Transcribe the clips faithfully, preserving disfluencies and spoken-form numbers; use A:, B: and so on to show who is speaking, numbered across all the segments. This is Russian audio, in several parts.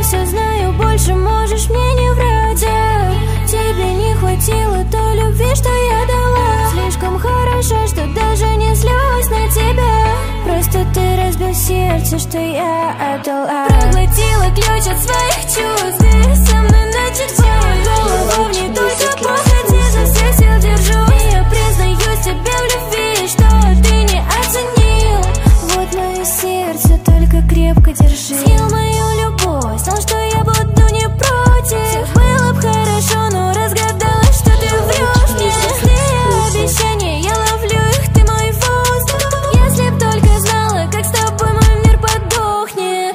A: все знаю, больше можешь мне не врать. а Тебе не хватило той любви, что я дала. Слишком хорошо, что даже не злюсь на тебя. Просто ты разбил сердце, что я отдала. Проглотила ключ от своих чувств. Ты со мной начать голову не только походи, за всех сил держу. И я признаюсь тебе в любви, что ты не оценил. Вот мое сердце, только крепко держи. Съел мою любовь, знал, что я буду не против. Было б хорошо, но разгадалась, что ты врешь мне. Честные обещания, я ловлю их, ты мой воздух. Если б только знала, как с тобой мой мир подохнет.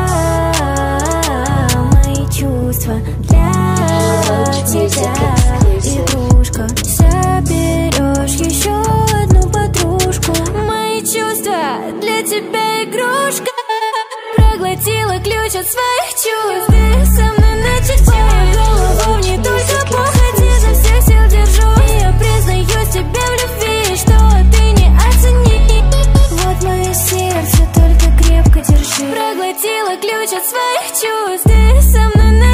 A: А-а-а, мои чувства для тебя игрушка. Соберешь еще одну подружку. Мои чувства для тебя игрушка. Проглотила ключ от своих чувств. Ты со мной начать голову не только походи, за всех сил держу. И я признаюсь тебе в любви, что ты не оценил. Вот мое сердце, только крепко держи. Проглотила ключ от своих чувств. Ты со мной